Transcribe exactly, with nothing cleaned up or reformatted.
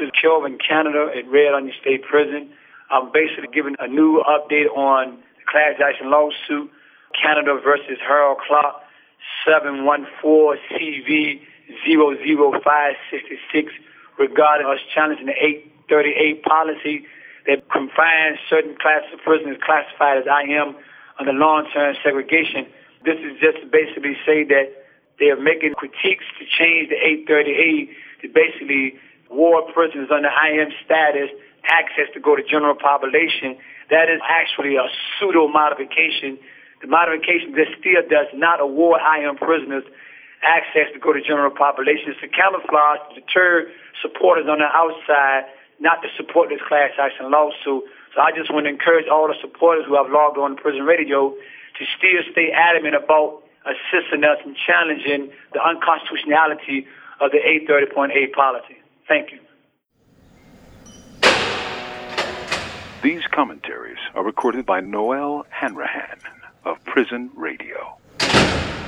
is Kelvin Canada at Red Onion State Prison. I'm basically giving a new update on the class action lawsuit, Canada versus Harold Clark, seven one four C V zero zero five six six, regarding us challenging the eight thirty-eight policy that confines certain classes of prisoners classified as I M under long-term segregation. This is just to basically say that they are making critiques to change the eight thirty-eight to basically war prisoners under I M status access to go to general population. That is actually a pseudo-modification. The modification that still does not award I M prisoners access to go to general population. It's a camouflage to deter supporters on the outside not to support this class action lawsuit. So I just want to encourage all the supporters who have logged on to Prison Radio to still stay adamant about assisting us in challenging the unconstitutionality of the eight thirty point eight policy. Thank you. These commentaries are recorded by Noel Hanrahan of Prison Radio.